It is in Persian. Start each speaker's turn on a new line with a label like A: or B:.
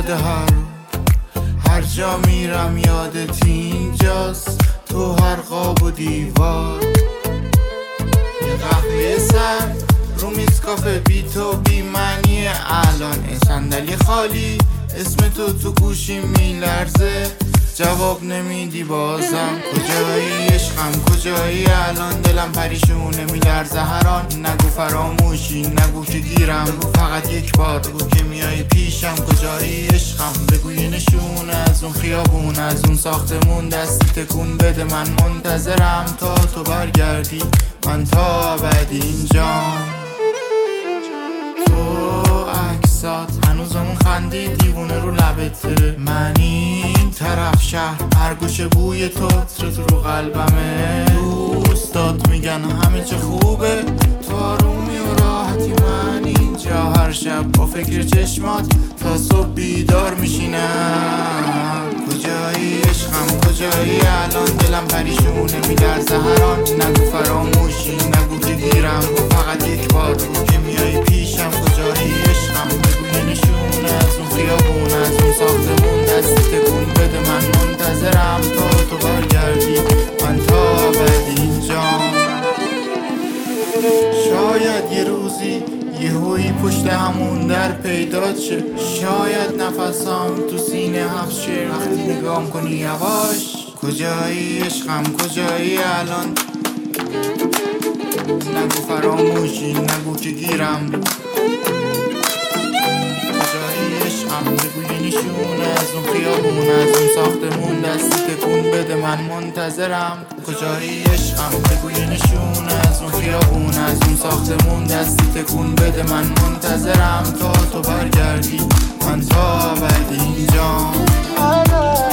A: یاد هر جا میرم یادت اینجاست، تو هر قاب و دیوار. یه قهوه سرد رو میز کافه، بی تو بی معنی الان. صندلی خالی اسم تو گوشی میلرزه، جواب نمیدی بازم. کجایی عشقم کجایی الان؟ دلم پریشونه میلرزه هران. نگو فراموشی نگو که گیرم، بگو فقط یک بار بگو که میای پیشم. کجایی عشقم بگو یه نشونه از اون خیابون، از اون ساختمون. دستی تکون بده من منتظرم تا تو برگردی، من تا ابد اینجام. تو عکسات هنوزمون خندی دیوونه رو لبته، من این طرف شهر هر گوشه بوی تو رو قلبمه. دوستات میگن همه چه خوبه، تو آرومی و راحتی، من اینجا هر شب با فکر چشمات تا صبح بیدار میشینم. کجایی عشقم کجایی الان؟ دلم پریشونه میلرزه هران. نگو فراموشی نگو که گیرم، فقط یک بار بگو که میای پیشم. کجایی عشقم بگو یه نشونه از اون خیابون، از اون ساختمون. دستی تکون بده من منتظرم تا تو برگردی، من تا ابد اینجام. شاید یه روزی یهویی پشت همون در پیدات شه، شاید نفسم تو سینه حبس شه وقتی نگام کنی یواش. کجایی عشقم کجایی الان؟ نگو فراموشی نگو که گیرم. کجایی عشقم بگو یه نشونه از اون خیابون، از اون ساختمون. دستی تکون بده من منتظرم. کجایی عشقم بگو یه نشونه از اون خیابون، از اون ساختمون. دستی تکون بده من منتظرم تا تو برگردی، من تا ابد اینجام.